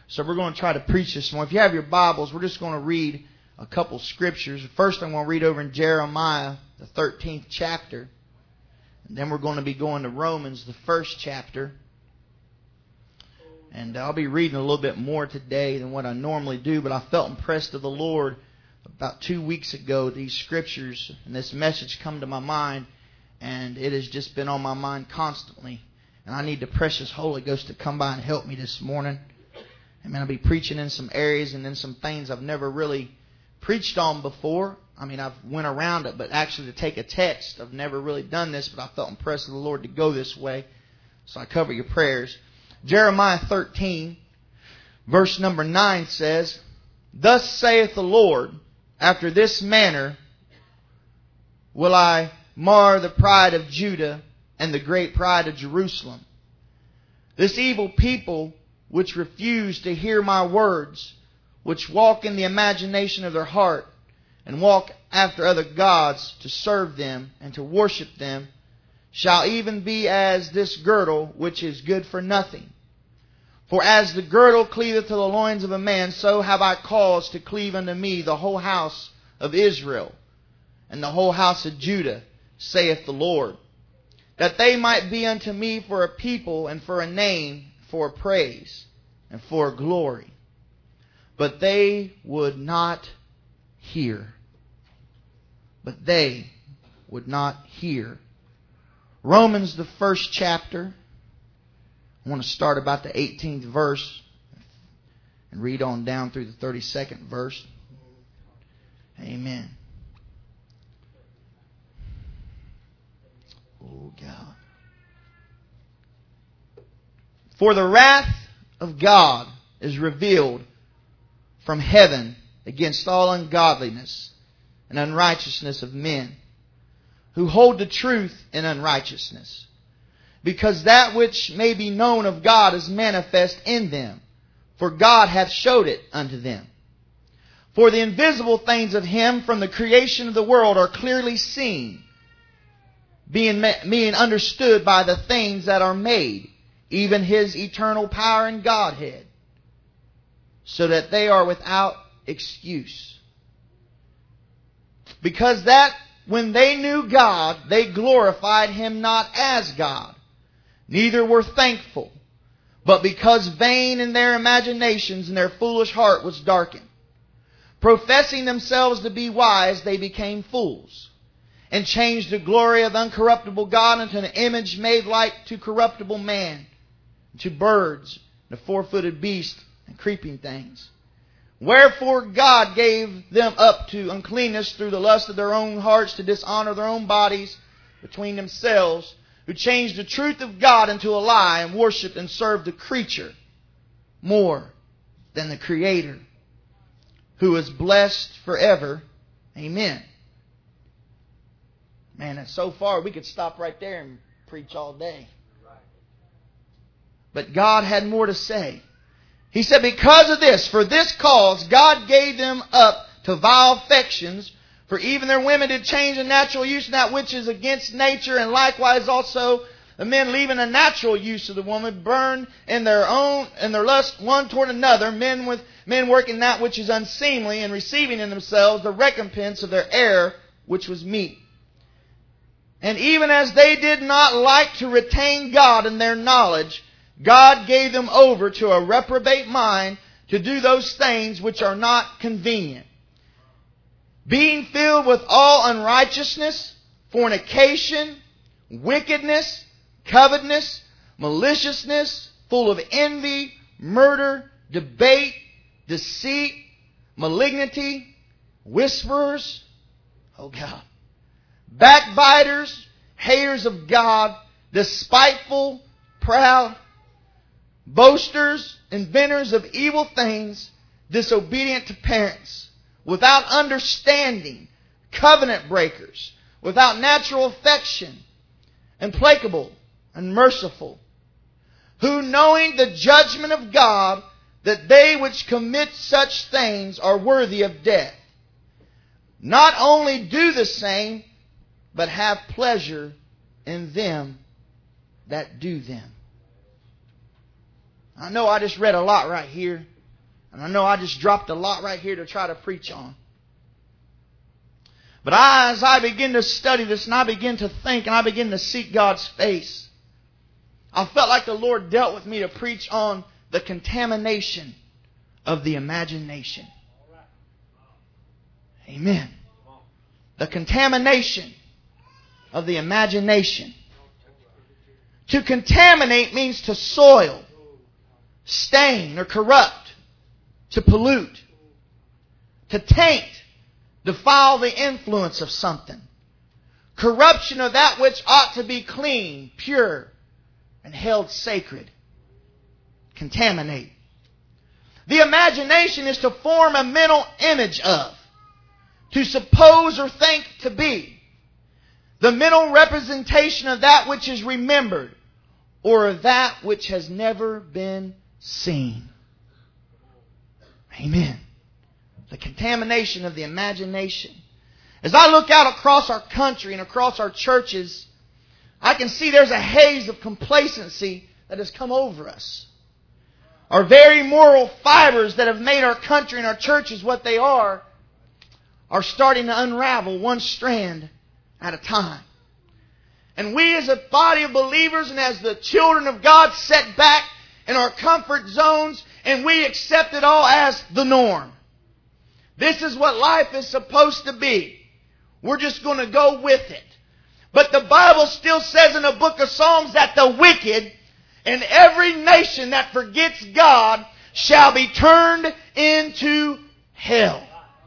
So we're going to try to preach this morning. If you have your Bibles, we're just going to read a couple scriptures. First, I'm going to read over in Jeremiah, the 13th chapter. And then we're going to be going to Romans, the 1st chapter. And I'll be reading a little bit more today than what I normally do, but I felt impressed of the Lord about 2 weeks ago. These scriptures and this message come to my mind, and it has just been on my mind constantly. And I need the precious Holy Ghost to come by and help me this morning. Amen. I'll be preaching in some areas and in some things I've never really preached on before. I mean, I've went around it, but actually to take a text, I've never really done this, but I felt impressed of the Lord to go this way. So I cover your prayers. Jeremiah 13, verse number 9 says, "Thus saith the Lord, after this manner will I mar the pride of Judah and the great pride of Jerusalem. This evil people which refuse to hear my words, which walk in the imagination of their heart, and walk after other gods to serve them and to worship them, shall even be as this girdle which is good for nothing. For as the girdle cleaveth to the loins of a man, so have I caused to cleave unto me the whole house of Israel, and the whole house of Judah, saith the Lord, that they might be unto me for a people and for a name, for praise and for glory. But they would not hear." But they would not hear. Romans, the 1st chapter. I want to start about the 18th verse and read on down through the 32nd verse. Amen. Oh, God. "For the wrath of God is revealed from heaven against all ungodliness and unrighteousness of men, who hold the truth in unrighteousness, because that which may be known of God is manifest in them, for God hath showed it unto them. For the invisible things of Him from the creation of the world are clearly seen, being understood by the things that are made, even His eternal power and Godhead, so that they are without excuse. Because that when they knew God, they glorified Him not as God, neither were thankful, but because vain in their imaginations and their foolish heart was darkened. Professing themselves to be wise, they became fools, and changed the glory of the uncorruptible God into an image made like to corruptible man, to birds, and to four-footed beasts, and creeping things. Wherefore God gave them up to uncleanness through the lust of their own hearts, to dishonor their own bodies between themselves, who changed the truth of God into a lie, and worshipped and served the creature more than the Creator, who is blessed forever. Amen." Man, and so far we could stop right there and preach all day. But God had more to say. He said, "Because of this, for this cause, God gave them up to vile affections. For even their women did change the natural use of that which is against nature, and likewise also the men, leaving the natural use of the woman, burned in their lust one toward another, men working that which is unseemly, and receiving in themselves the recompense of their error, which was meat. And even as they did not like to retain God in their knowledge, God gave them over to a reprobate mind to do those things which are not convenient, being filled with all unrighteousness, fornication, wickedness, covetousness, maliciousness, full of envy, murder, debate, deceit, malignity, whisperers," oh God, "backbiters, haters of God, despiteful, proud, boasters, inventors of evil things, disobedient to parents, without understanding, covenant breakers, without natural affection, implacable and merciful, who knowing the judgment of God, that they which commit such things are worthy of death, not only do the same, but have pleasure in them that do them." I know I just read a lot right here, And I know I just dropped a lot right here to try to preach on. But as I begin to study this and I begin to think and I begin to seek God's face, I felt like the Lord dealt with me to preach on the contamination of the imagination. Amen. The contamination of the imagination. To contaminate means to soil, stain, or corrupt, to pollute, to taint, defile the influence of something. Corruption of that which ought to be clean, pure, and held sacred. Contaminate. The imagination is to form a mental image of, to suppose or think to be. The mental representation of that which is remembered, or of that which has never been seen. Amen. The contamination of the imagination. As I look out across our country and across our churches, I can see there's a haze of complacency that has come over us. Our very moral fibers that have made our country and our churches what they are starting to unravel one strand at a time. And we as a body of believers and as the children of God set back in our comfort zones and we accept it all as the norm. This is what life is supposed to be. We're just going to go with it. But the Bible still says in the book of Psalms that the wicked and every nation that forgets God shall be turned into hell.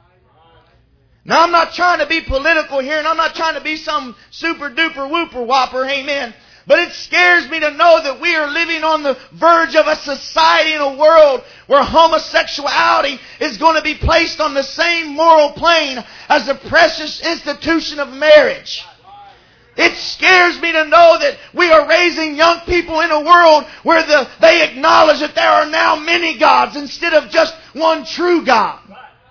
Now, I'm not trying to be political here, and I'm not trying to be some super duper whooper whopper, amen. But it scares me to know that we are living on the verge of a society and a world where homosexuality is going to be placed on the same moral plane as the precious institution of marriage. It scares me to know that we are raising young people in a world where they acknowledge that there are now many gods instead of just one true God.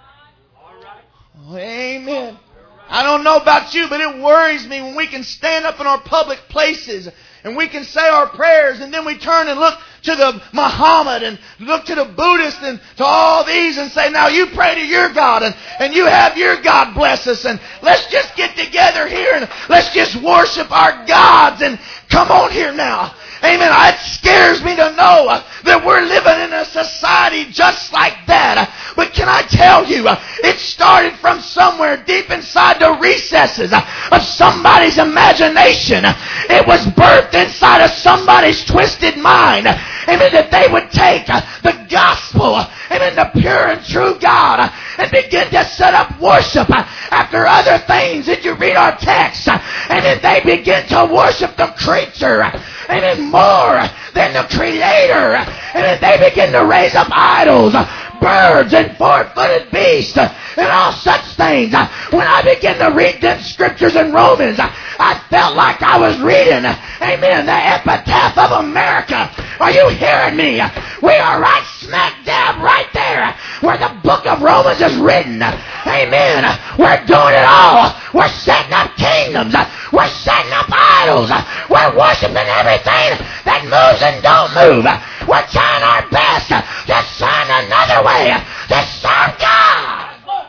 Oh, amen. I don't know about you, but it worries me when we can stand up in our public places and we can say our prayers and then we turn and look to the Muhammad and look to the Buddhist and to all these and say, now you pray to your God and you have your God bless us and let's just get together here and let's just worship our gods and come on here now. Amen. It scares me to know that we're living in a society just like that. But can I tell you, it started from somewhere deep inside the recesses of somebody's imagination. It was birthed inside of somebody's twisted mind. Amen. That they would take the gospel, amen, the pure and true God, and begin to set up worship after other things. If you read our text, and then they begin to worship the creature, amen, more than the Creator, and then they begin to raise up idols, birds and four-footed beasts, and all such things. When I began to read them scriptures in Romans, I felt like I was reading, amen, the epitaph of America. Are you hearing me? We are right smack dab right there where the book of Romans is written. Amen. We're doing it all. We're setting up kingdoms. We're setting up idols. We're worshiping everything that moves and don't move. We're trying our best to find another way to serve God.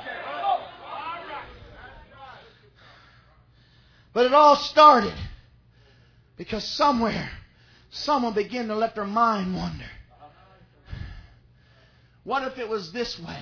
But it all started because somewhere someone began to let their mind wander. What if it was this way?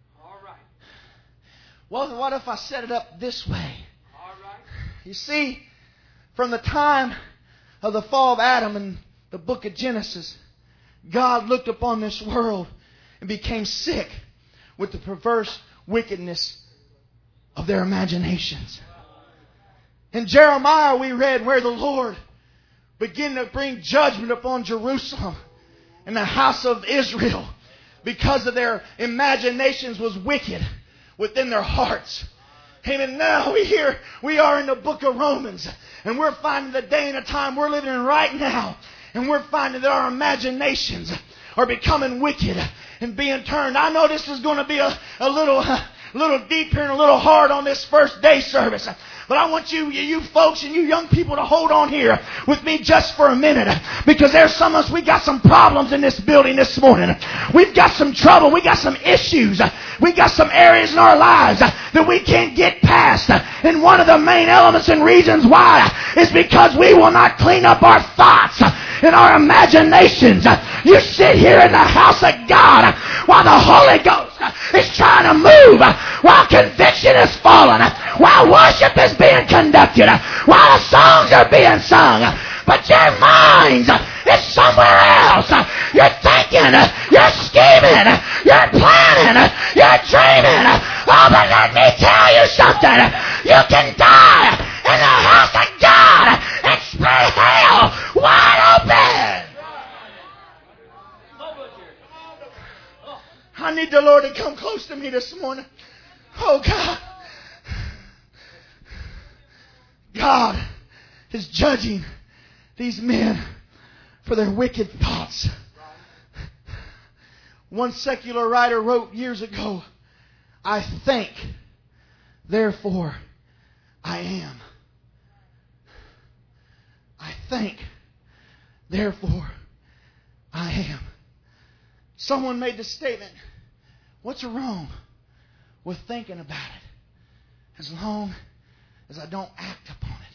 Well, what if I set it up this way? You see, from the time of the fall of Adam in the book of Genesis, God looked upon this world and became sick with the perverse wickedness of their imaginations. In Jeremiah we read where the Lord began to bring judgment upon Jerusalem and the house of Israel because of their imaginations was wicked within their hearts. Amen. Now we are in the book of Romans, and we're finding the day and the time we're living in right now, and we're finding that our imaginations are becoming wicked and being turned. I know this is going to be a little a little deep here and a little hard on this first day service. But I want you folks and you young people to hold on here with me just for a minute. Because there's some of us, we got some problems in this building this morning. We've got some trouble. We got some issues. We got some areas in our lives that we can't get past. And one of the main elements and reasons why is because we will not clean up our thoughts and our imaginations. You sit here in the house of God while the Holy Ghost is trying to move, while conviction is falling, while worship is being conducted, while the songs are being sung. But your mind is somewhere else. You're thinking, you're scheming, you're planning, you're dreaming. Oh, but let me tell you something. You can die in the house of God and spread hell wide open. I need the Lord to come close to me this morning. Oh, God. God is judging these men for their wicked thoughts. One secular writer wrote years ago, I think, therefore I am. I think, therefore I am. Someone made the statement, what's wrong with thinking about it as long as I don't act upon it?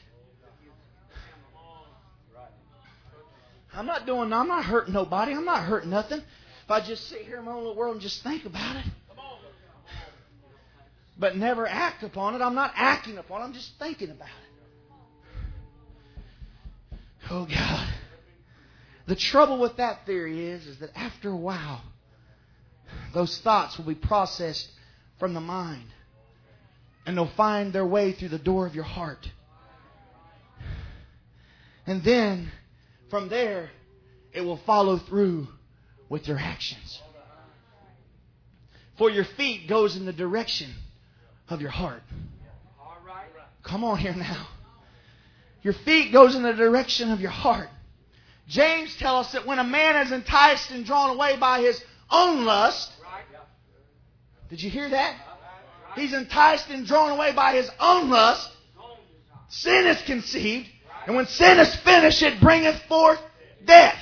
I'm not hurting nobody. I'm not hurting nothing. If I just sit here in my own little world and just think about it, but never act upon it, I'm not acting upon it. I'm just thinking about it. Oh, God. The trouble with that theory is that after a while, those thoughts will be processed from the mind. And they'll find their way through the door of your heart. And then, from there, it will follow through with your actions. For your feet goes in the direction of your heart. Come on here now. Your feet goes in the direction of your heart. James tells us that when a man is enticed and drawn away by his own lust, did you hear that? He's enticed and drawn away by his own lust. Sin is conceived. And when sin is finished, it bringeth forth death.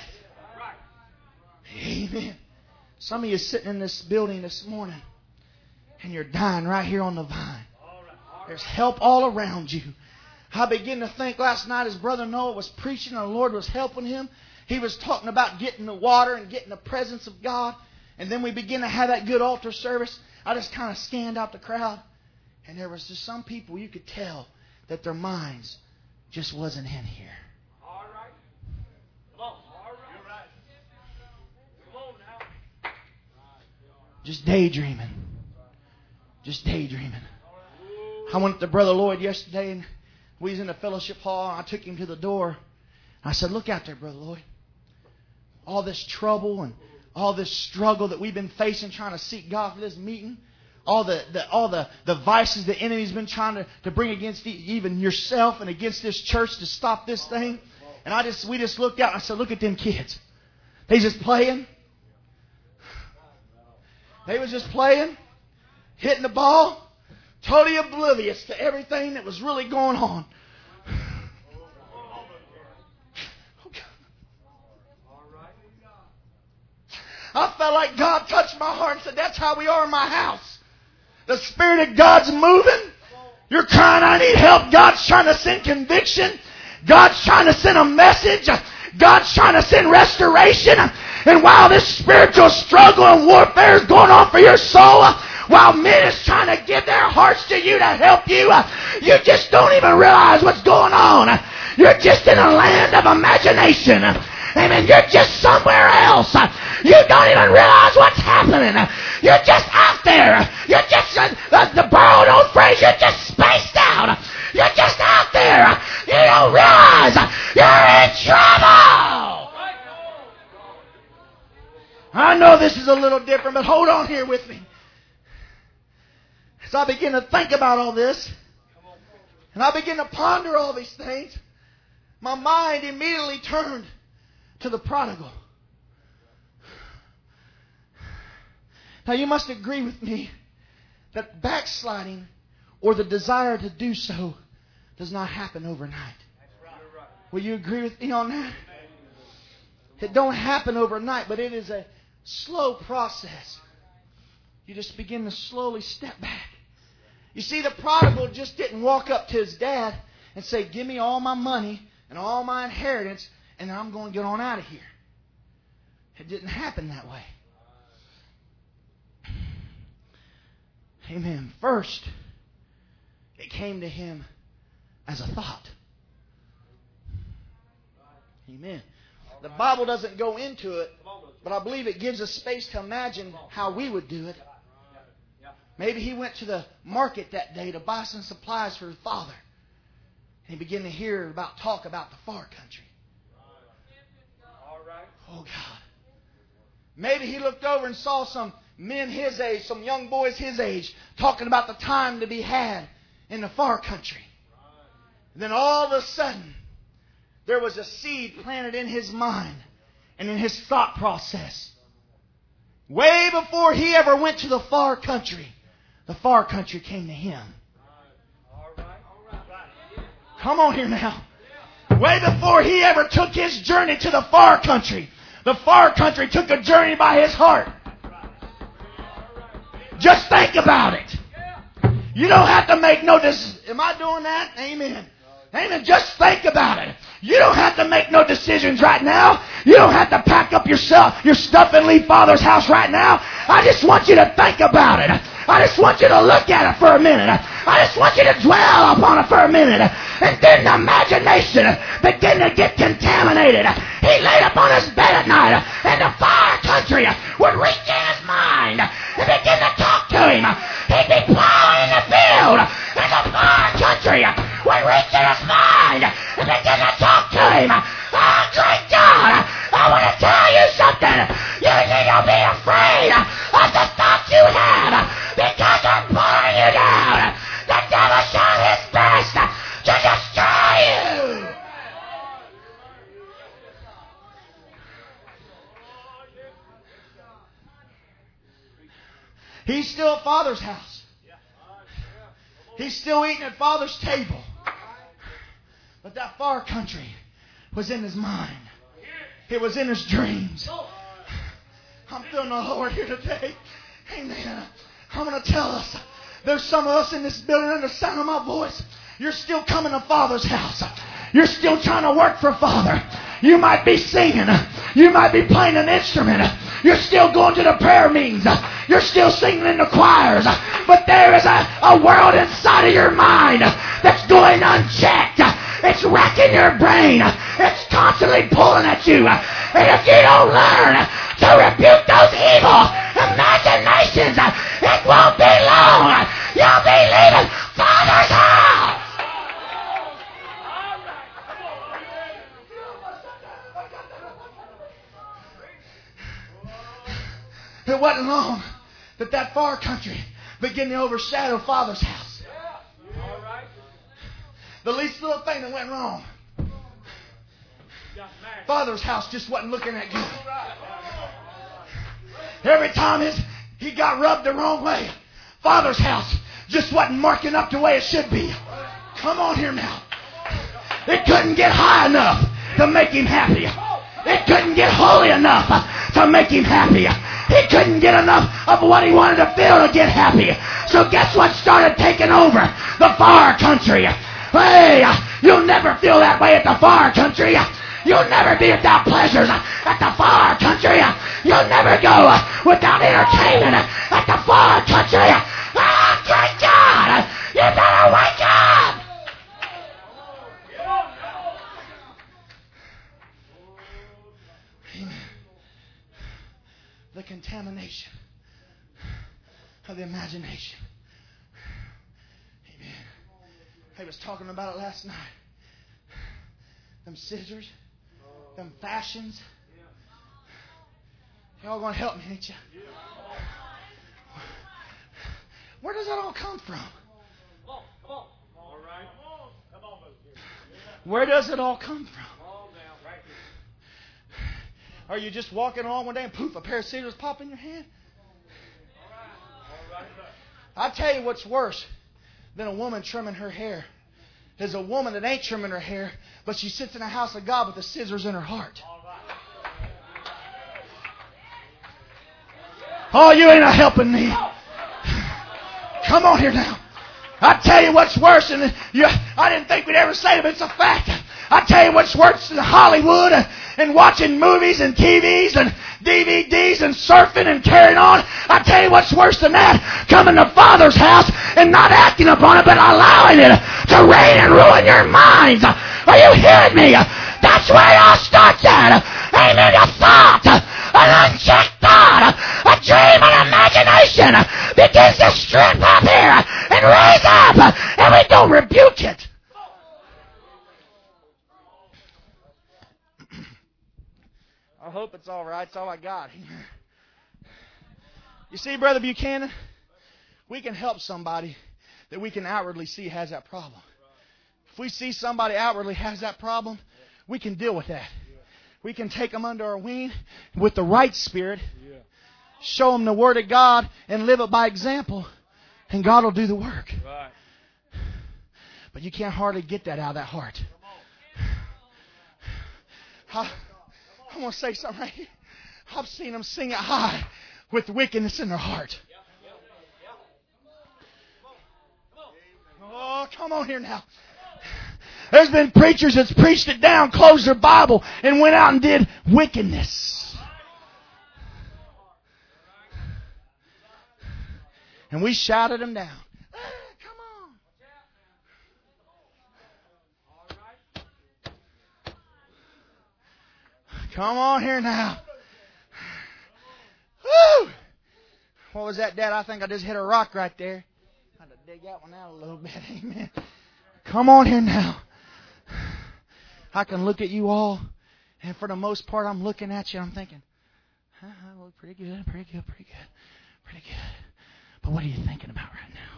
Amen. Some of you sitting in this building this morning and you're dying right here on the vine. There's help all around you. I began to think last night as Brother Noah was preaching and the Lord was helping him. He was talking about getting the water and getting the presence of God. And then we began to have that good altar service. I just kind of scanned out the crowd. And there was just some people you could tell that their minds just wasn't in here. All right. Come on. All right. You're right. Come on now. Just daydreaming. Just daydreaming. I went to Brother Lloyd yesterday and we was in the fellowship hall. I took him to the door. I said, look out there, Brother Lloyd. All this trouble and all this struggle that we've been facing trying to seek God for this meeting. All the vices the enemy's been trying to bring against even yourself and against this church to stop this thing. And we just looked out and I said, look at them kids. They just playing. They was just playing, hitting the ball, totally oblivious to everything that was really going on. I felt like God touched my heart and said, that's how we are in my house. The Spirit of God's moving. You're crying, I need help. God's trying to send conviction. God's trying to send a message. God's trying to send restoration. And while this spiritual struggle and warfare is going on for your soul, while men is trying to give their hearts to you to help you, you just don't even realize what's going on. You're just in a land of imagination. Amen. You're just somewhere else. You don't even realize what's happening. You're just out there. You're just, the borrowed old phrase, you're just spaced out. You're just out there. You don't realize you're in trouble. I know this is a little different, but hold on here with me. As I begin to think about all this, and I begin to ponder all these things, my mind immediately turned to the prodigal. Now you must agree with me that backsliding or the desire to do so does not happen overnight. Will you agree with me on that? It don't happen overnight, but it is a slow process. You just begin to slowly step back. You see, the prodigal just didn't walk up to his dad and say, "Give me all my money and all my inheritance, and I'm going to get on out of here." It didn't happen that way. Amen. First, it came to him as a thought. Amen. The Bible doesn't go into it, but I believe it gives us space to imagine how we would do it. Maybe he went to the market that day to buy some supplies for his father. And he began to hear talk about the far country. Oh God. Maybe he looked over and saw some men his age, some young boys his age, talking about the time to be had in the far country. And then all of a sudden, there was a seed planted in his mind and in his thought process. Way before he ever went to the far country came to him. Come on here now. Way before he ever took his journey to the far country took a journey by his heart. Just think about it. You don't have to make no decision. Am I doing that? Amen. Amen. Just think about it. You don't have to make no decisions right now. You don't have to pack up your stuff and leave Father's house right now. I just want you to think about it. I just want you to look at it for a minute. I just want you to dwell upon it for a minute. And then the imagination begin to get contaminated. He laid upon his bed at night, and the far country would reach in his mind and begin to talk to him. He'd be plowing in the field, and the far country would reach in his mind and begin to talk to him. Oh, great God, I want to tell you something. You need to be afraid of the thoughts you have, because they're pulling you down. The devil shot his best to destroy you. He's still at Father's house. He's still eating at Father's table. But that far country was in his mind. It was in his dreams. I'm feeling the Lord here today. Amen. I'm going to tell us, there's some of us in this building under the sound of my voice. You're still coming to Father's house. You're still trying to work for Father. You might be singing. You might be playing an instrument. You're still going to the prayer meetings. You're still singing in the choirs. But there is a world inside of your mind that's going unchecked. It's wrecking your brain. It's constantly pulling at you. And if you don't learn to rebuke those evil imaginations, it won't be long. You'll be leaving Father's house. It wasn't long that far country began to overshadow Father's house. The least little thing that went wrong, Father's house just wasn't looking that good. Every time he got rubbed the wrong way, Father's house just wasn't marking up the way it should be. Come on here now. It couldn't get high enough to make him happy. It couldn't get holy enough to make him happy. He couldn't get enough of what he wanted to feel to get happy. So guess what started taking over? The far country. Hey, you'll never feel that way at the far country. You'll never be without pleasures at the far country. You'll never go without entertainment at the far country. Oh, great God! You better wake up! The contamination of the imagination. Amen. I was talking about it last night. Them scissors, them fashions. Y'all going to help me, ain't you? Where does that all come from? Where does it all come from? Are you just walking along one day and poof, a pair of scissors pop in your hand? I tell you what's worse than a woman trimming her hair is a woman that ain't trimming her hair, but she sits in the house of God with the scissors in her heart. Oh, you ain't helping me. Come on here now. I tell you what's worse than I didn't think we'd ever say it, but it's a fact. I tell you what's worse than Hollywood and watching movies and TVs and DVDs and surfing and carrying on. I tell you what's worse than that. Coming to Father's house and not acting upon it, but allowing it to reign and ruin your minds. Are you hearing me? That's where it all starts at. Amen. A thought, an unchecked thought, a dream, an imagination begins to strip up here and raise up, and we don't rebuke it. I hope it's all right. It's all I got. You see, Brother Buchanan, we can help somebody that we can outwardly see has that problem. If we see somebody outwardly has that problem, we can deal with that. We can take them under our wing with the right spirit, show them the Word of God, and live it by example, and God will do the work. But you can't hardly get that out of that heart. I'm going to say something right here. I've seen them sing it high with wickedness in their heart. Oh, come on here now. There's been preachers that's preached it down, closed their Bible, and went out and did wickedness. And we shouted them down. Come on here now. Woo! What was that, Dad? I think I just hit a rock right there. I had to dig that one out a little bit. Amen. Come on here now. I can look at you all, and for the most part, I'm looking at you. I'm thinking, I look pretty good. But what are you thinking about right now?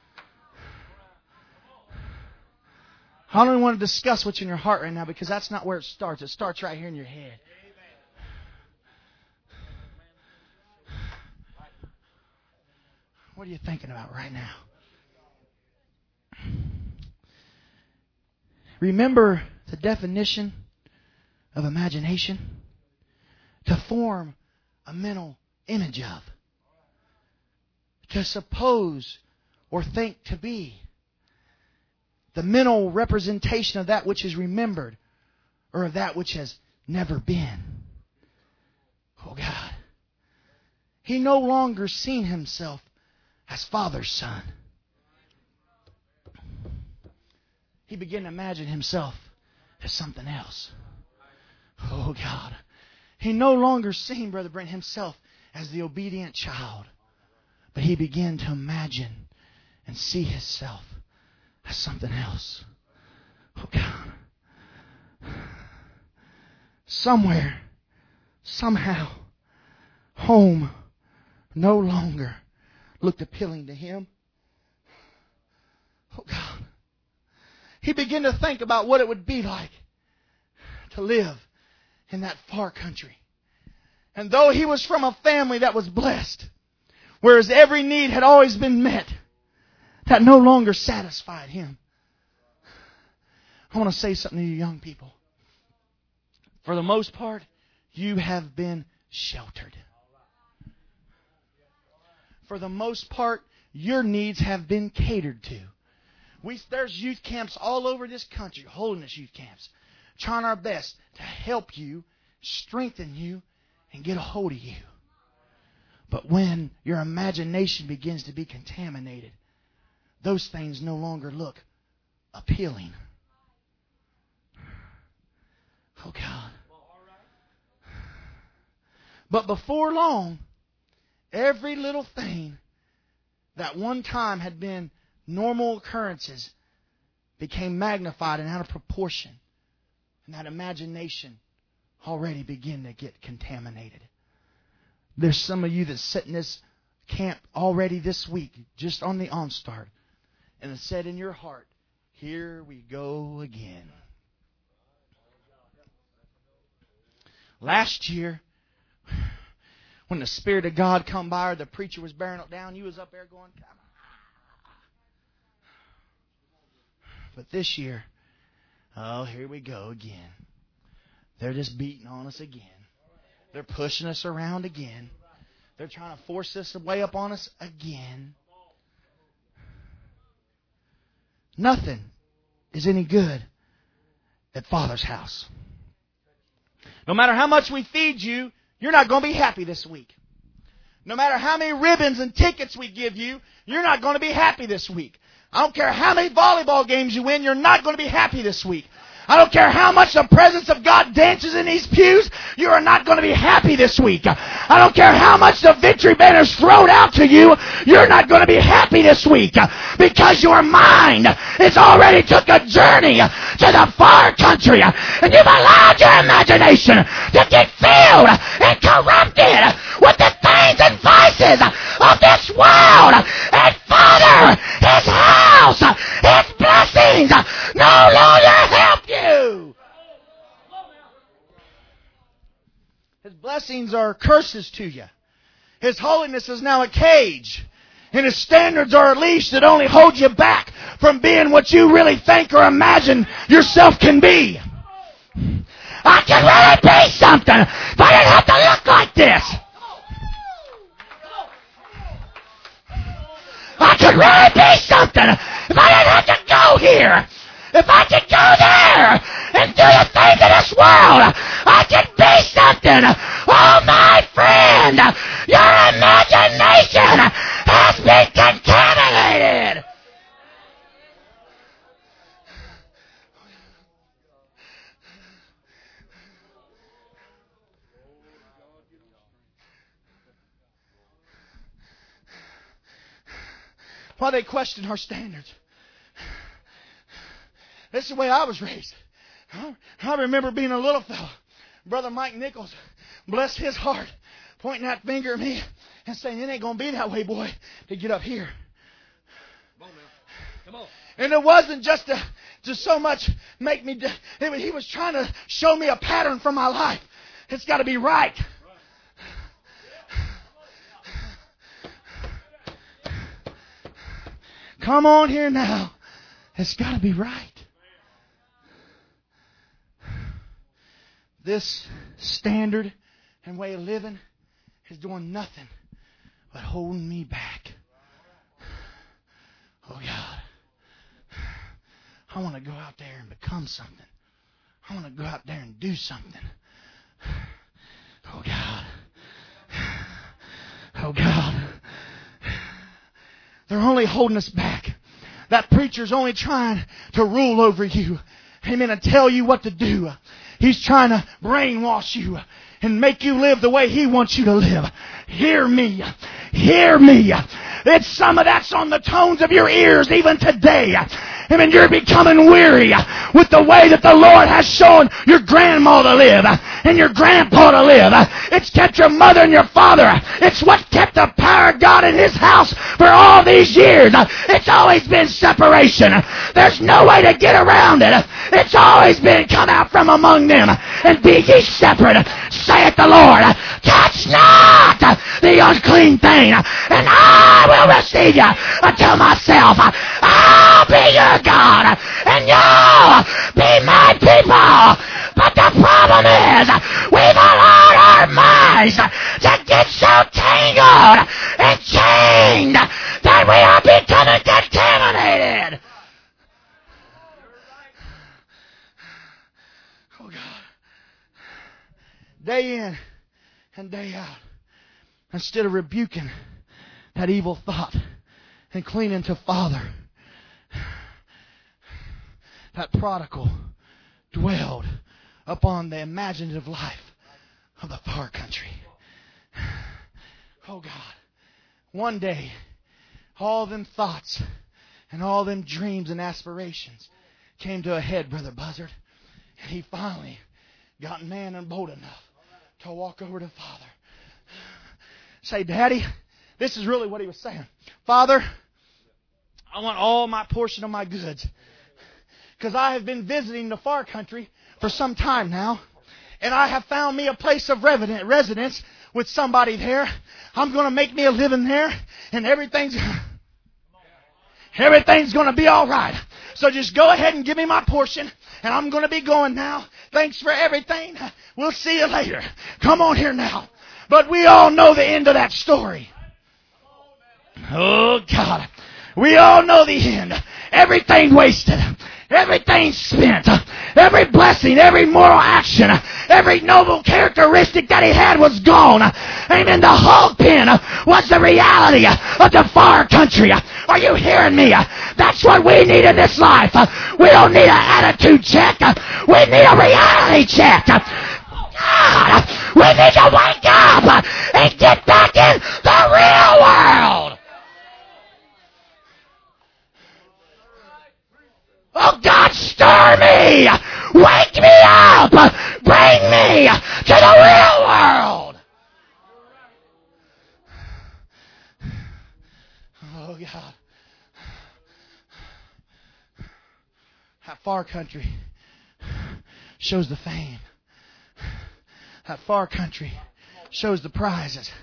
I don't even want to discuss what's in your heart right now because that's not where it starts. It starts right here in your head. What are you thinking about right now? Remember the definition of imagination? To form a mental image of. To suppose or think to be. The mental representation of that which is remembered or of that which has never been. Oh God. He no longer seen himself as Father's son. He began to imagine himself as something else. Oh God. He no longer seen, Brother Brent, himself as the obedient child. But he began to imagine and see himself as something else. Oh God. Somewhere, somehow, home no longer looked appealing to him. Oh God. He began to think about what it would be like to live in that far country. And though he was from a family that was blessed, whereas every need had always been met, that no longer satisfied him. I want to say something to you young people. For the most part, you have been sheltered. For the most part, your needs have been catered to. There's youth camps all over this country, holiness youth camps, trying our best to help you, strengthen you, and get a hold of you. But when your imagination begins to be contaminated, those things no longer look appealing. Oh God. But before long, every little thing that one time had been normal occurrences became magnified and out of proportion. And that imagination already began to get contaminated. There's some of you that sit in this camp already this week, just on the OnStart, and it said in your heart, here we go again. Last year, when the Spirit of God come by or the preacher was bearing it down, you was up there going, come on. But this year, oh, here we go again. They're just beating on us again. They're pushing us around again. They're trying to force this way up on us again. Nothing is any good at Father's house. No matter how much we feed you, you're not going to be happy this week. No matter how many ribbons and tickets we give you, you're not going to be happy this week. I don't care how many volleyball games you win, you're not going to be happy this week. I don't care how much the presence of God dances in these pews, you are not going to be happy this week. I don't care how much the victory banner's thrown out to you, you're not going to be happy this week. Because your mind has already took a journey to the far country, and you've allowed your imagination to get filled and corrupted with the things and vices of this world. And Father, His house, His blessings no longer help you. His blessings are curses to you. His holiness is now a cage. And His standards are a leash that only holds you back from being what you really think or imagine yourself can be. I can really be something if I didn't have to look like this. I could really be something if I didn't have to go here. If I could go there and do the things of this world, I could be something. Oh, my friend, your imagination has been contaminated. Why they question our standards. This is the way I was raised. I remember being a little fella. Brother Mike Nichols, bless his heart, pointing that finger at me and saying, it ain't going to be that way, boy, to get up here. Come on, man. Come on. And it wasn't just to so much make me... He was trying to show me a pattern for my life. It's got to be right. Come on here now. It's got to be right. This standard and way of living is doing nothing but holding me back. Oh God. I want to go out there and become something. I want to go out there and do something. Oh God. Oh God. They're only holding us back. That preacher's only trying to rule over you. Amen. And tell you what to do. He's trying to brainwash you and make you live the way he wants you to live. Hear me. Hear me. It's some of that's on the tones of your ears even today. I mean, you're becoming weary with the way that the Lord has shown your grandma to live and your grandpa to live. It's kept your mother and your father. It's what kept the power of God in His house for all these years. It's always been separation. There's no way to get around it. It's always been come out from among them and be ye separate, saith the Lord. Touch not the unclean thing, and I will receive you unto myself. I'll be your God, and you'll be my people. But the problem is, we've allowed our minds to get so tangled and chained that we are becoming contaminated. Oh God. Day in and day out, instead of rebuking that evil thought and clinging to Father, that prodigal dwelled upon the imaginative life of the far country. Oh God. One day, all them thoughts and all them dreams and aspirations came to a head, Brother Buzzard. And he finally got man and bold enough to walk over to Father. Say, Daddy, this is really what he was saying. Father, I want all my portion of my goods. Because I have been visiting the far country for some time now. And I have found me a place of residence with somebody there. I'm going to make me a living there. And everything's going to be all right. So just go ahead and give me my portion, and I'm going to be going now. Thanks for everything. We'll see you later. Come on here now. But we all know the end of that story. Oh, God. We all know the end. Everything wasted. Everything spent. Every blessing, every moral action, every noble characteristic that he had was gone. Amen. The hog pen was the reality of the far country. Are you hearing me? That's what we need in this life. We don't need an attitude check. We need a reality check. God, we need to wake up and get back in the real world. Oh, God, stir me. Wake me up. Bring me to the real world. Oh, God. That far country shows the fame. That far country shows the prizes.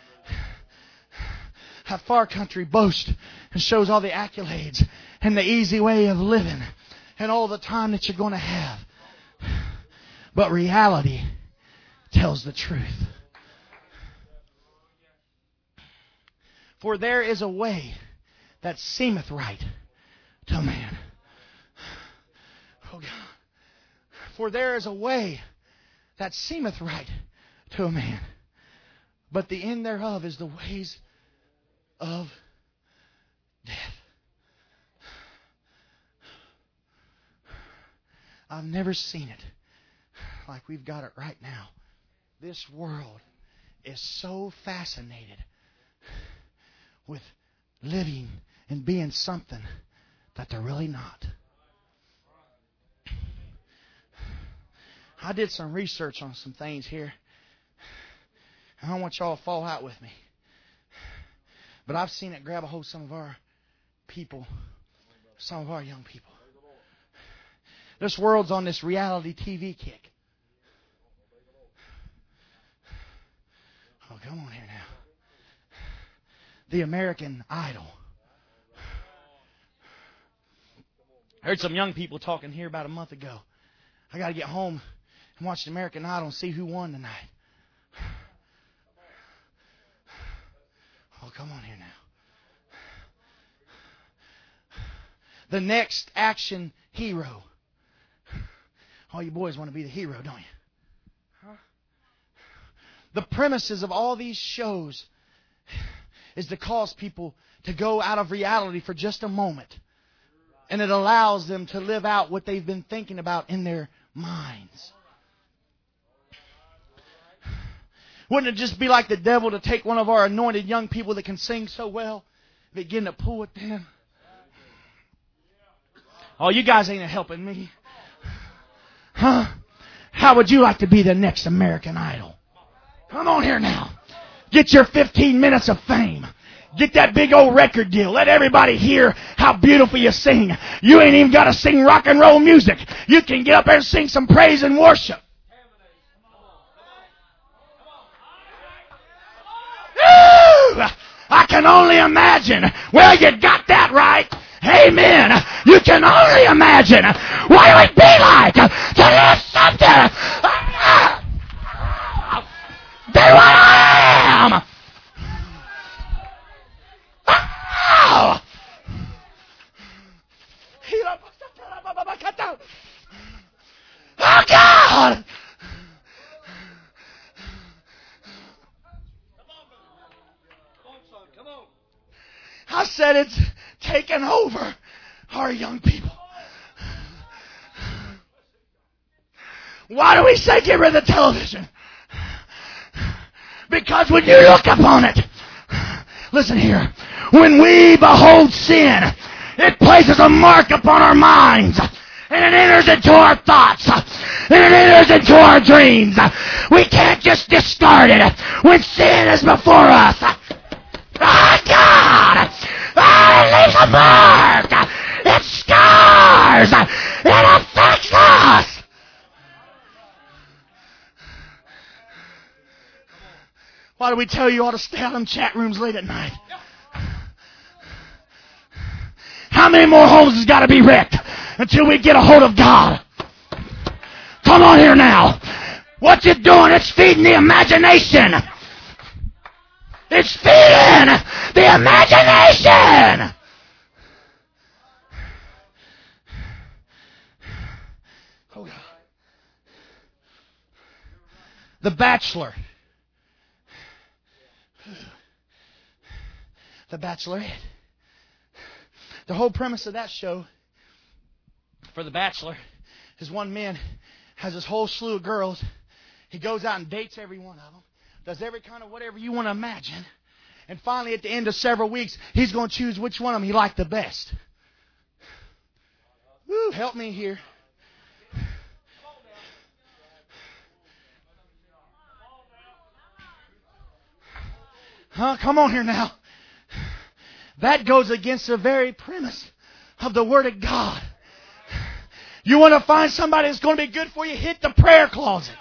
That far country boasts and shows all the accolades and the easy way of living and all the time that you're going to have. But reality tells the truth. For there is a way that seemeth right to man. Oh God. For there is a way that seemeth right to a man, but the end thereof is the ways of death. I've never seen it like we've got it right now. This world is so fascinated with living and being something that they're really not. I did some research on some things here. I don't want y'all to fall out with me. But I've seen it grab a hold of some of our people, some of our young people. This world's on this reality TV kick. Oh, come on here now. The American Idol. I heard some young people talking here about a month ago. I got to get home and watch the American Idol and see who won tonight. Oh, come on here now. The next action hero. All you boys want to be the hero, don't you? Huh? The premises of all these shows is to cause people to go out of reality for just a moment. And it allows them to live out what they've been thinking about in their minds. Wouldn't it just be like the devil to take one of our anointed young people that can sing so well, begin to pull at them? Oh, you guys ain't helping me. Huh? How would you like to be the next American Idol? Come on here now. Get your 15 minutes of fame. Get that big old record deal. Let everybody hear how beautiful you sing. You ain't even got to sing rock and roll music. You can get up there and sing some praise and worship. Ooh, I can only imagine. Well, you got that right. Amen. You can only imagine what it would be like to live something. Be what I am. Oh, God. I said it's taken over our young people. Why do we say get rid of the television? Because when you look upon it, listen here, when we behold sin, it places a mark upon our minds. And it enters into our thoughts. And it enters into our dreams. We can't just discard it when sin is before us. Oh, God! Oh, it leaves a mark! It scars! It affects us! Why do we tell you all to stay out in chat rooms late at night? How many more homes has got to be wrecked until we get a hold of God? Come on here now. What's it doing? It's feeding the imagination. It's feeding the imagination. Oh God. The Bachelor. The Bachelorette. The whole premise of that show for The Bachelor is one man has this whole slew of girls. He goes out and dates every one of them. Does every kind of whatever you want to imagine. And finally, at the end of several weeks, he's going to choose which one of them he liked the best. Woo, help me here. Huh? Come on here now. That goes against the very premise of the Word of God. You want to find somebody that's going to be good for you? Hit the prayer closet.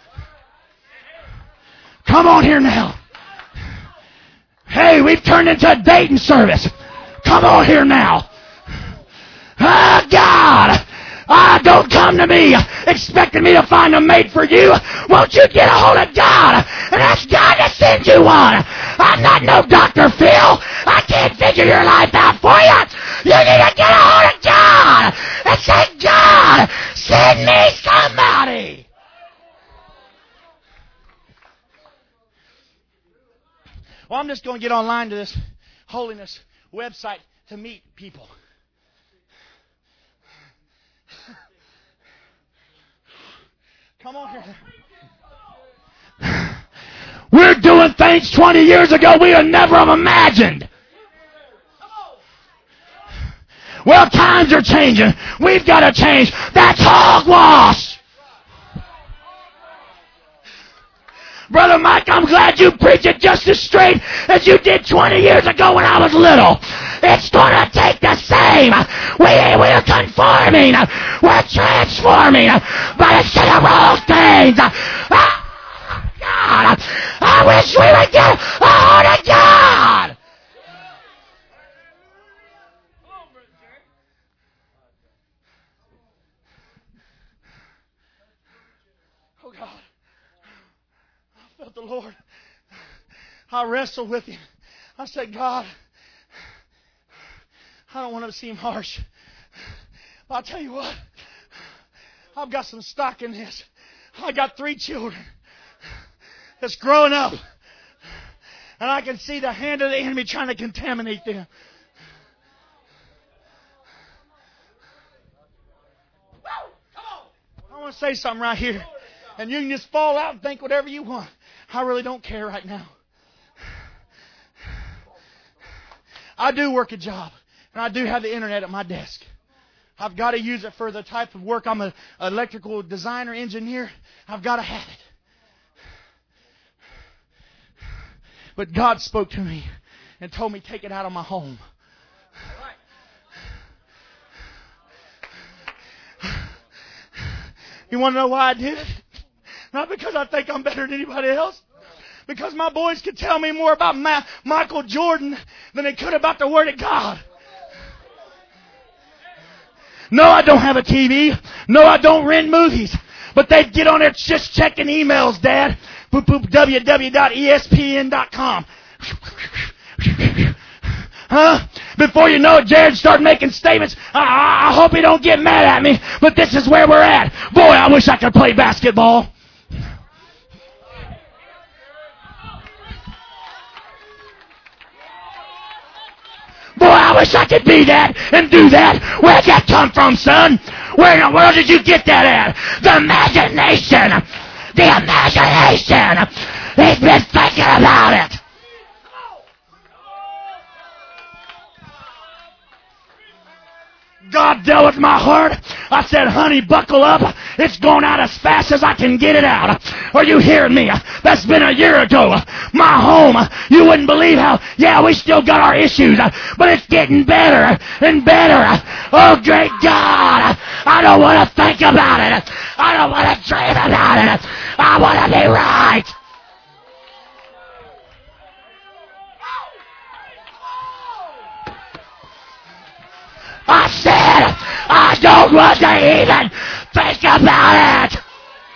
Come on here now. Hey, we've turned into a dating service. Come on here now. Oh, God. Don't come to me expecting me to find a mate for you. Won't you get a hold of God and ask God to send you one? I'm not no Dr. Phil. I can't figure your life out for you. You need to get a hold of God and say, God, send me somebody. Well, I'm just going to get online to this holiness website to meet people. Come on here. We're doing things 20 years ago we would never have imagined. Well, times are changing. We've got to change. That's hogwash. Brother Mike, I'm glad you preach it just as straight as you did 20 years ago when I was little. It's going to take the same. We're conforming. We're transforming. But it's to the wrong things. Oh, God, I wish we would get a hold of God. Oh, God. I felt the Lord. I wrestled with Him. I said, God, I don't want to seem harsh. But I'll tell you what. I've got some stock in this. I got 3 children that's growing up. And I can see the hand of the enemy trying to contaminate them. I want to say something right here. And you can just fall out and think whatever you want. I really don't care right now. I do work a job. And I do have the internet at my desk. I've got to use it for the type of work. I'm an electrical designer, engineer. I've got to have it. But God spoke to me and told me, take it out of my home. You want to know why I did it? Not because I think I'm better than anybody else. Because my boys could tell me more about Michael Jordan than they could about the Word of God. No, I don't have a TV. No, I don't rent movies. But they'd get on there just checking emails, Dad. www.espn.com. Huh? Before you know it, Jared started making statements. I hope he don't get mad at me, but this is where we're at. Boy, I wish I could play basketball. Boy, I wish I could be that and do that. Where'd that come from, son? Where in the world did you get that at? The imagination. The imagination. He's been thinking about it. God dealt with my heart. I said, honey, buckle up. It's going out as fast as I can get it out. Are you hearing me? That's been a year ago. My home, you wouldn't believe how, we still got our issues, but it's getting better and better. Oh, great God. I don't want to think about it. I don't want to dream about it. I want to be right. I said, I don't want to even think about it.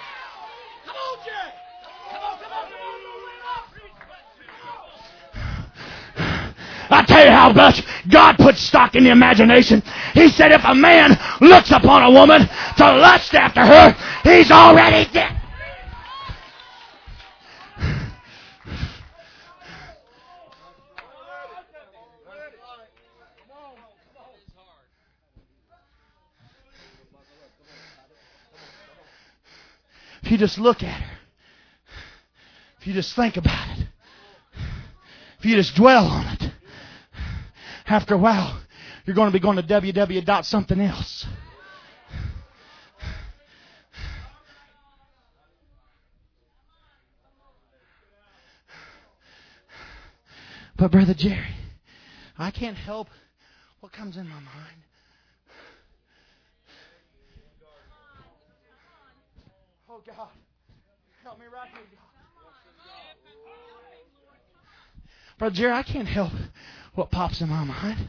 I tell you how much God puts stock in the imagination. He said if a man looks upon a woman to lust after her, he's already dead. If you just look at her, if you just think about it, if you just dwell on it, after a while, you're going to be going to www. something else. But Brother Jerry, I can't help what comes in my mind. Oh God, help me right here, God. Brother Jerry, I can't help what pops in my mind.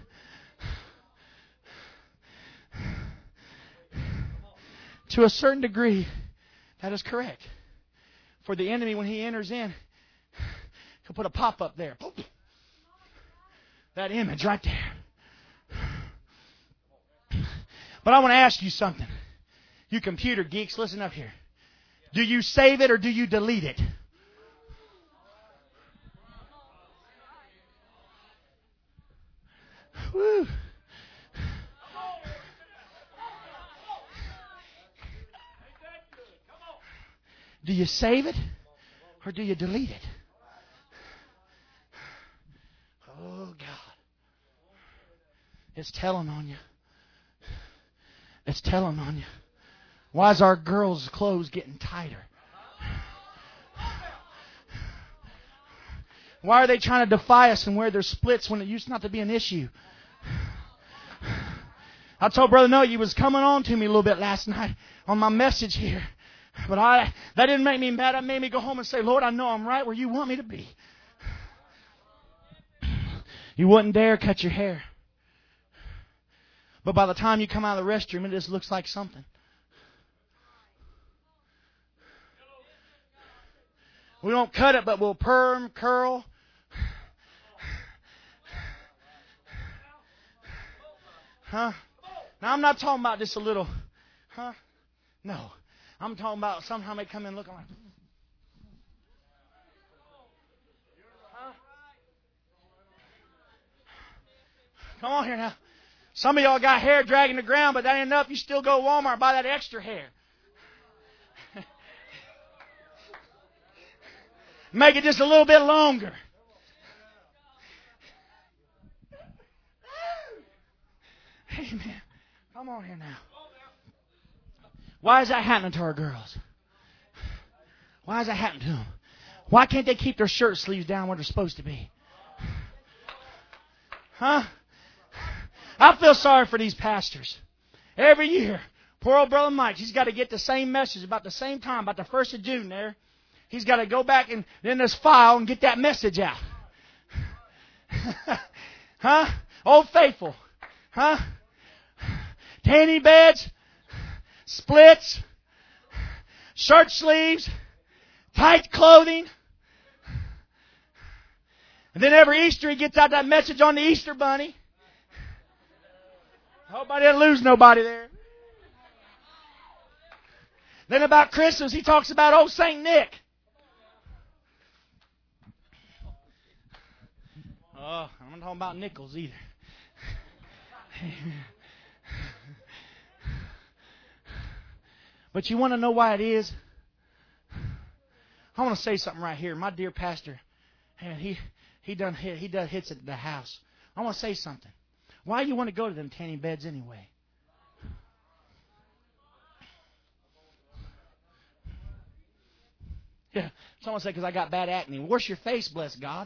To a certain degree, that is correct. For the enemy, when he enters in, he'll put a pop-up there. That image right there. But I want to ask you something. You computer geeks, listen up here. Do you save it or do you delete it? Woo. Do you save it or do you delete it? Oh God. It's telling on you. It's telling on you. Why is our girls' clothes getting tighter? Why are they trying to defy us and wear their splits when it used not to be an issue? I told Brother Noah you was coming on to me a little bit last night on my message here. But that didn't make me mad. That made me go home and say, Lord, I know I'm right where you want me to be. You wouldn't dare cut your hair. But by the time you come out of the restroom, it just looks like something. We don't cut it, but we'll perm, curl. Huh? Now, I'm not talking about just a little, huh? No. I'm talking about somehow they come in looking like, huh? Come on here now. Some of y'all got hair dragging the ground, but that ain't enough. You still go to Walmart and buy that extra hair. Make it just a little bit longer. Amen. Come on here now. Why is that happening to our girls? Why is that happening to them? Why can't they keep their shirt sleeves down where they're supposed to be? Huh? I feel sorry for these pastors. Every year, poor old Brother Mike, he's got to get the same message about the same time, about the 1st of June there. He's got to go back and in this file and get that message out. Huh? Old Faithful. Huh? Tanning beds, splits, shirt sleeves, tight clothing. And then every Easter he gets out that message on the Easter bunny. I hope I didn't lose nobody there. Then about Christmas he talks about old St. Nick. Oh, I'm not talking about nickels either. But you want to know why it is? I want to say something right here. My dear pastor, and he does hits at the house. I want to say something. Why do you want to go to them tanning beds anyway? Yeah, someone said because I got bad acne. Wash your face, bless God.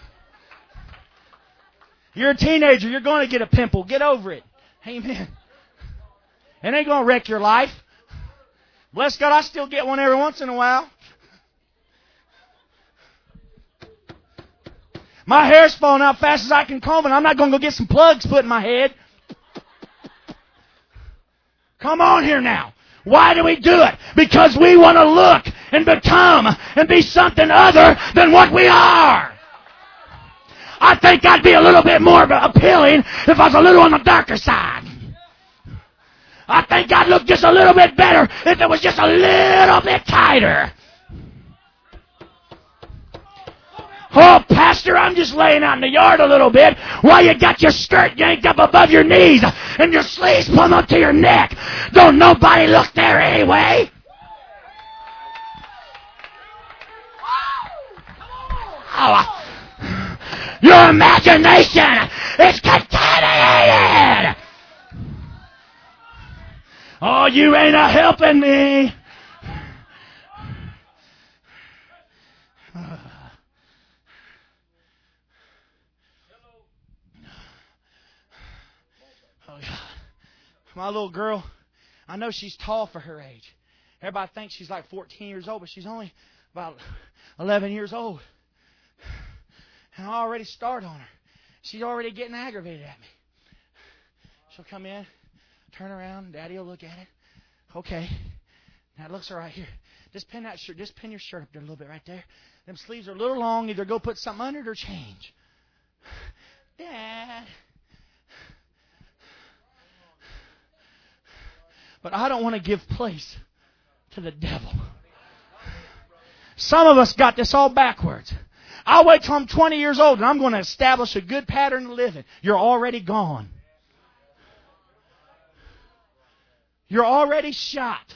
You're a teenager. You're going to get a pimple. Get over it. Amen. It ain't going to wreck your life. Bless God, I still get one every once in a while. My hair's falling out fast as I can comb it. I'm not going to go get some plugs put in my head. Come on here now. Why do we do it? Because we want to look and become and be something other than what we are. I think I'd be a little bit more appealing if I was a little on the darker side. I think I'd look just a little bit better if it was just a little bit tighter. Oh, Pastor, I'm just laying out in the yard a little bit while you got your skirt yanked up above your knees and your sleeves pulled up to your neck. Don't nobody look there anyway. Oh, your imagination is contaminated. Oh, you ain't a-helping me. My little girl, I know she's tall for her age. Everybody thinks she's like 14 years old, but she's only about 11 years old. And I already start on her. She's already getting aggravated at me. She'll come in, turn around, Daddy will look at it. Okay, now it looks all right here. Just pin that shirt. Just pin your shirt up there a little bit right there. Them sleeves are a little long. Either go put something under it or change. Dad. But I don't want to give place to the devil. Some of us got this all backwards. I'll wait till I'm 20 years old and I'm going to establish a good pattern of living. You're already gone. You're already shot.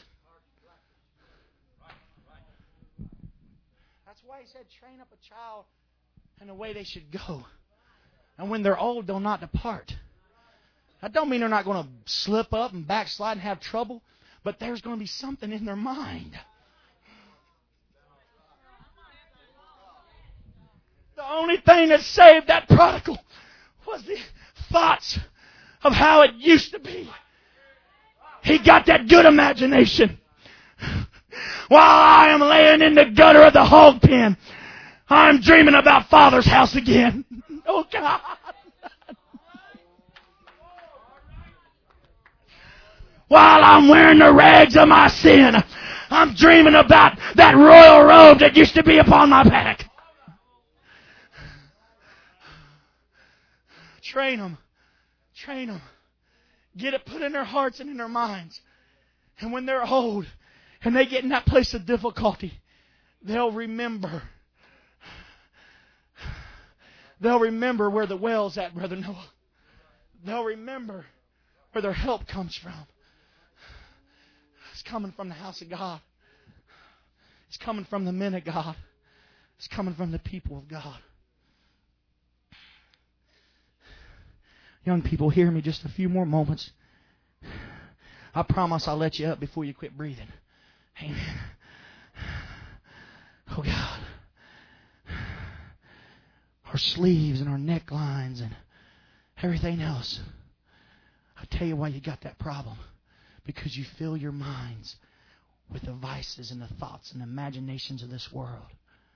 That's why he said, train up a child in the way they should go. And when they're old, they'll not depart. That don't mean they're not going to slip up and backslide and have trouble, but there's going to be something in their mind. The only thing that saved that prodigal was the thoughts of how it used to be. He got that good imagination. While I am laying in the gutter of the hog pen, I'm dreaming about Father's house again. Oh, God. While I'm wearing the rags of my sin, I'm dreaming about that royal robe that used to be upon my back. Train them. Train them. Get it put in their hearts and in their minds. And when they're old and they get in that place of difficulty, they'll remember. They'll remember where the well's at, Brother Noah. They'll remember where their help comes from. It's coming from the house of God. It's coming from the men of God. It's coming from the people of God. Young people, hear me just a few more moments. I promise I'll let you up before you quit breathing. Amen. Oh, God. Our sleeves and our necklines and everything else. I'll tell you why you got that problem. Because you fill your minds with the vices and the thoughts and imaginations of this world.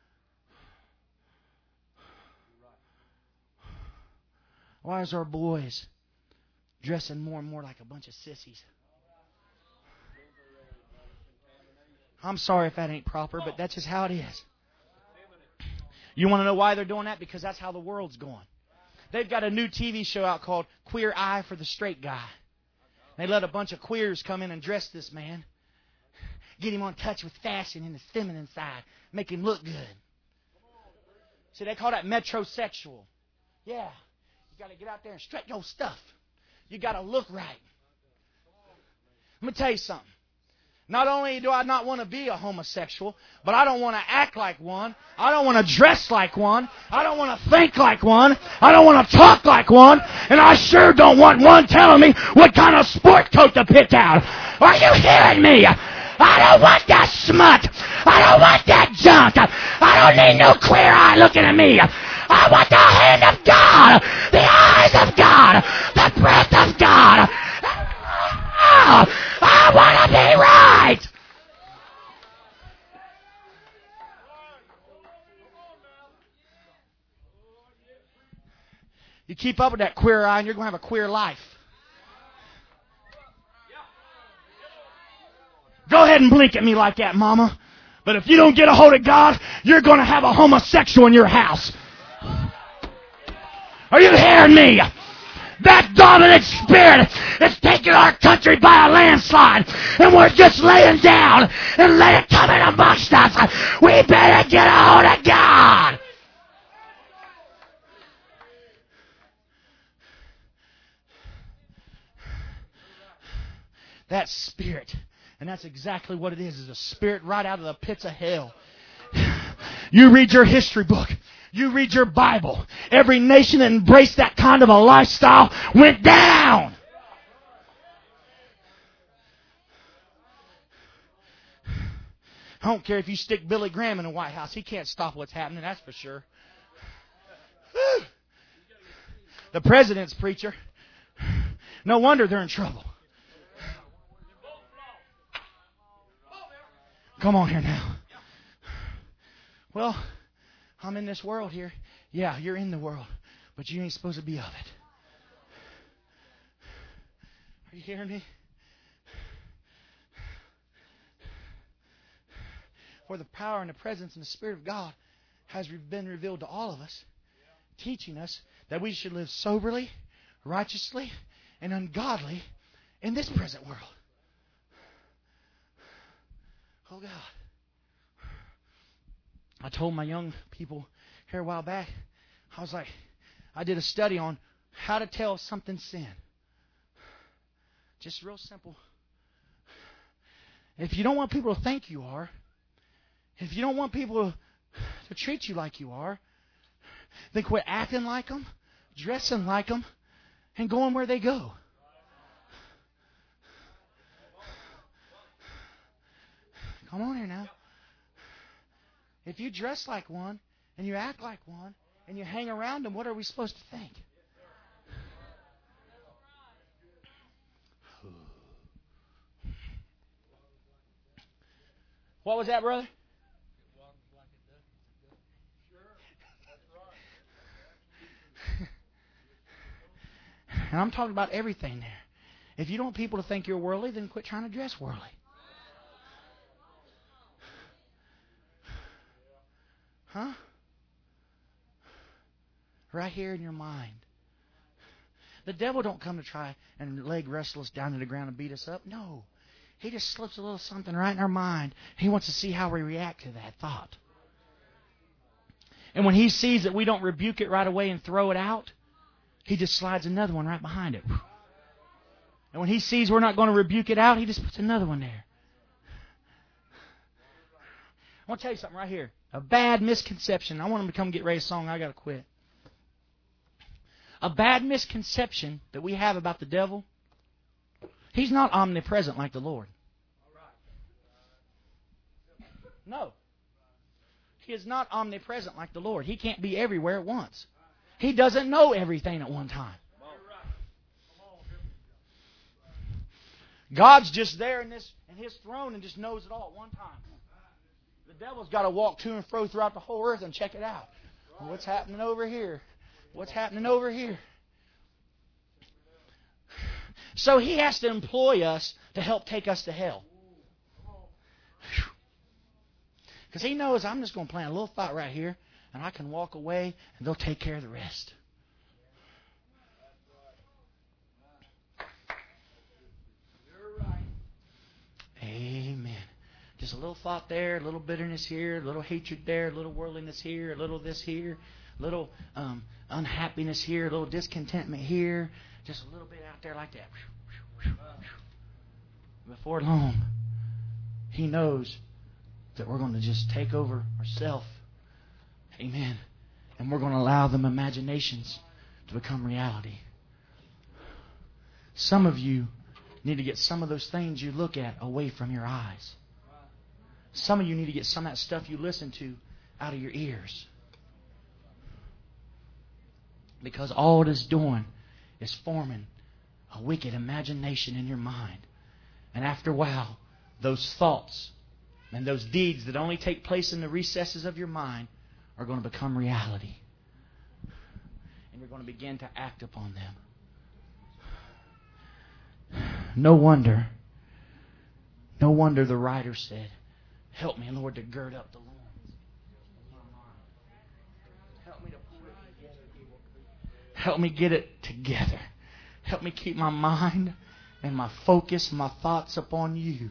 Why is our boys dressing more and more like a bunch of sissies? I'm sorry if that ain't proper, but that's just how it is. You want to know why they're doing that? Because that's how the world's going. They've got a new TV show out called Queer Eye for the Straight Guy. They let a bunch of queers come in and dress this man. Get him on touch with fashion and his feminine side. Make him look good. See, they call that metrosexual. Yeah. You got to get out there and strut your stuff. You got to look right. Let me tell you something. Not only do I not want to be a homosexual, but I don't want to act like one. I don't want to dress like one. I don't want to think like one. I don't want to talk like one. And I sure don't want one telling me what kind of sport coat to pick out. Are you hearing me? I don't want that smut. I don't want that junk. I don't need no queer eye looking at me. I want the hand of God, the eyes of God, the breath of God. I want to be right. You keep up with that queer eye and you're going to have a queer life. ahead and blink at me like that, Mama. But if you don't get a hold of God, you're going to have a homosexual in your house. Are you hearing me? That dominant spirit is taking our country by a landslide, and we're just laying down and let it come in amongst us. We better get a hold of God. That spirit, and that's exactly what it is a spirit right out of the pits of hell. You read your history book. You read your Bible. Every nation that embraced that kind of a lifestyle went down. I don't care if you stick Billy Graham in the White House. He can't stop what's happening, that's for sure. The president's preacher. No wonder they're in trouble. Come on here now. Well, I'm in this world here. Yeah, you're in the world, but you ain't supposed to be of it. Are you hearing me? For the power and the presence and the Spirit of God has been revealed to all of us, teaching us that we should live soberly, righteously, and ungodly in this present world. Oh, God. I told my young people here a while back, I was like, I did a study on how to tell if something's sin. Just real simple. If you don't want people to think you are, if you don't want people to treat you like you are, then quit acting like them, dressing like them, and going where they go. Come on here now. If you dress like one, and you act like one, and you hang around them, what are we supposed to think? What was that, brother? And I'm talking about everything there. If you don't want people to think you're worldly, then quit trying to dress worldly. Huh? Right here in your mind. The devil don't come to try and leg wrestle us down to the ground and beat us up. No. He just slips a little something right in our mind. He wants to see how we react to that thought. And when he sees that we don't rebuke it right away and throw it out, he just slides another one right behind it. And when he sees we're not going to rebuke it out, he just puts another one there. I want to tell you something right here. A bad misconception. I want him to come get Ray's song. I got to quit. A bad misconception that we have about the devil. He's not omnipresent like the Lord. No. He is not omnipresent like the Lord. He can't be everywhere at once. He doesn't know everything at one time. God's just there in His throne and just knows it all at one time. The devil's got to walk to and fro throughout the whole earth and check it out. Well, what's happening over here? What's happening over here? So he has to employ us to help take us to hell. Because he knows I'm just going to plant a little thought right here, and I can walk away, and they'll take care of the rest. Amen. Just a little thought there, a little bitterness here, a little hatred there, a little worldliness here, a little this here, a little unhappiness here, a little discontentment here, just a little bit out there like that. Before long, He knows that we're going to just take over ourselves. Amen. And we're going to allow them imaginations to become reality. Some of you need to get some of those things you look at away from your eyes. Some of you need to get some of that stuff you listen to out of your ears. Because all it is doing is forming a wicked imagination in your mind. And after a while, those thoughts and those deeds that only take place in the recesses of your mind are going to become reality. And you're going to begin to act upon them. No wonder No wonder the writer said, help me, Lord, to gird up the loins. Help me to put it together. Help me get it together. Help me keep my mind and my focus, my thoughts upon You.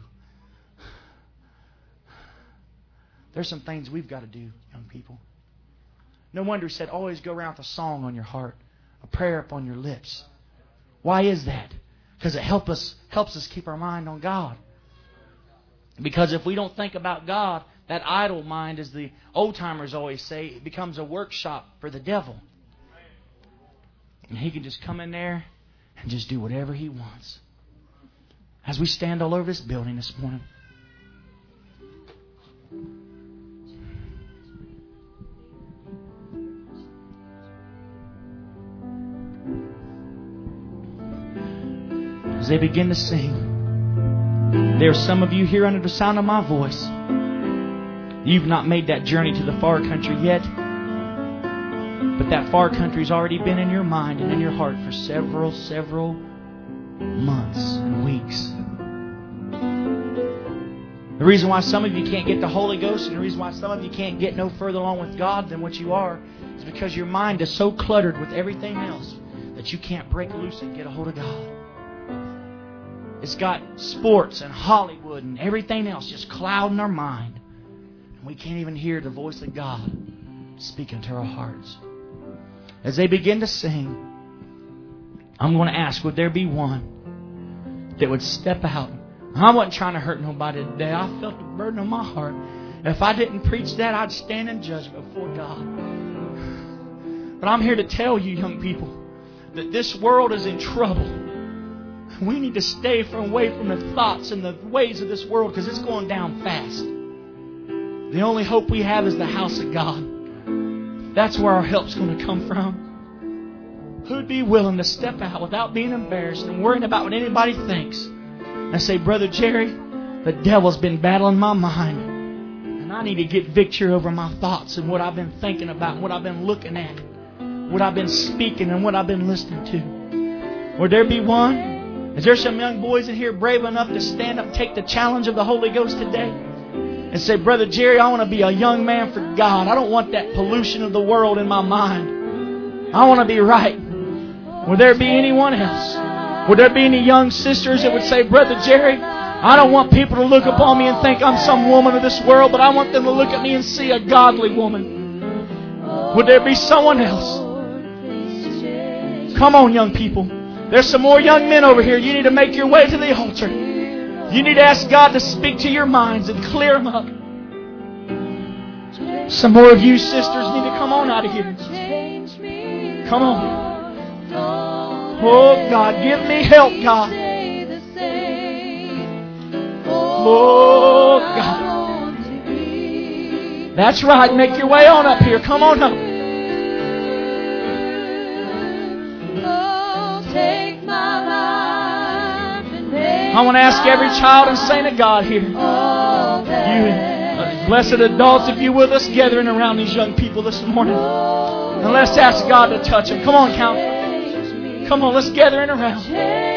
There's some things we've got to do, young people. No wonder He said, always go around with a song on your heart, a prayer upon your lips. Why is that? Because it helps us keep our mind on God. Because if we don't think about God, that idle mind, as the old-timers always say, it becomes a workshop for the devil. And he can just come in there and just do whatever he wants. As we stand all over this building this morning, as they begin to sing, there are some of you here under the sound of my voice. You've not made that journey to the far country yet, but that far country's already been in your mind and in your heart for several months and weeks. The reason why some of you can't get the Holy Ghost, and the reason why some of you can't get no further along with God than what you are, is because your mind is so cluttered with everything else that you can't break loose and get a hold of God. It's got sports and Hollywood and everything else just clouding our mind. And we can't even hear the voice of God speaking to our hearts. As they begin to sing, I'm going to ask, would there be one that would step out? I wasn't trying to hurt nobody today. I felt the burden on my heart. If I didn't preach that, I'd stand in judgment before God. But I'm here to tell you, young people, that this world is in trouble. We need to stay away from the thoughts and the ways of this world, because it's going down fast. The only hope we have is the house of God. That's where our help's going to come from. Who'd be willing to step out without being embarrassed and worrying about what anybody thinks and say, Brother Jerry, the devil's been battling my mind, and I need to get victory over my thoughts and what I've been thinking about and what I've been looking at, what I've been speaking and what I've been listening to. Would there be one? Is there some young boys in here brave enough to stand up and take the challenge of the Holy Ghost today? And say, Brother Jerry, I want to be a young man for God. I don't want that pollution of the world in my mind. I want to be right. Would there be anyone else? Would there be any young sisters that would say, Brother Jerry, I don't want people to look upon me and think I'm some woman of this world, but I want them to look at me and see a godly woman. Would there be someone else? Come on, young people. There's some more young men over here. You need to make your way to the altar. You need to ask God to speak to your minds and clear them up. Some more of you sisters need to come on out of here. Come on. Oh, God, give me help, God. Oh, God. That's right. Make your way on up here. Come on up. I want to ask every child and saint of God here. You blessed adults, if you with us, gathering around these young people this morning. And let's ask God to touch them. Come on, count. Come on, let's gather in around.